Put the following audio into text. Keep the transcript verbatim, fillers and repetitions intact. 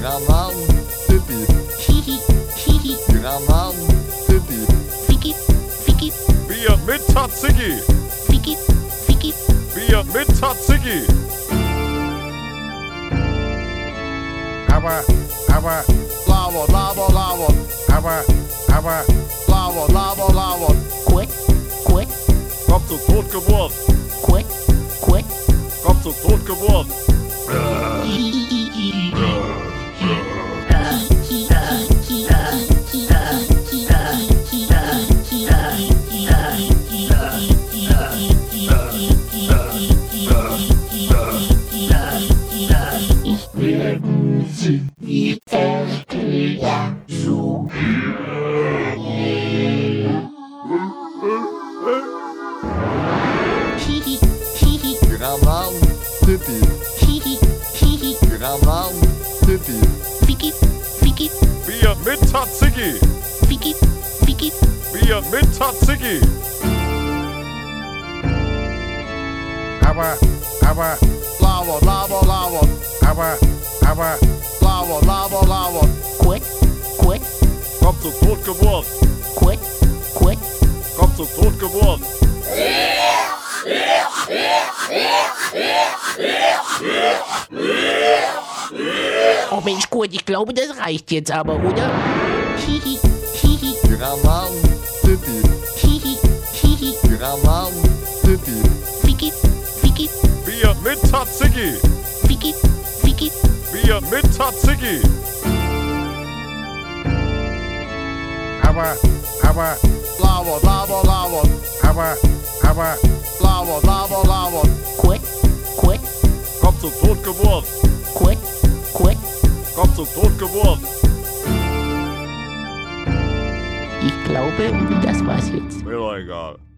Pyramiden City. Hihi, hihi, Pyramiden City. Ficky, Ficky, Bier mit Tzatziki. Ficky, Ficky, Bier mit Tzatziki. Aber, aber, Lava, Lava, Lava. Aber, aber, Lava, Lava, Lava. Quit, quit, Kommt zu Totgeburt. quit, quit. Kommt zu Totgeburt. Werden Sie die erste ja so Hihi, hihi, Pyramiden City. hihi, hihi, Pyramiden City. Ficky, Ficky, Bier mit Tzatziki. Ficky, Ficky, Bier mit Tzatziki. Aber, aber, Lava, Lava, Lava. Aber, aber, Lava, Lava, Lava. quit, quit, Kommt zu Totgeburt. quit, quit. Kommt zu Totgeburt. Oh Mensch, gut, ich glaube, das reicht jetzt aber, oder? Hihi, hihi, Pyramiden City. hihi, hihi, Pyramiden City. Ficky, Ficky, Bier mit Tzatziki. Ficky, Ficky, Bier mit Tzatziki. Aber, aber, Lava, Lava, Lava. Aber, aber, Lava, Lava, Lava. quit, quit, Kommt zu Totgeburt. quit, quit. Kommt zu Totgeburt. Ich glaube, das war's jetzt. Mir doch egal.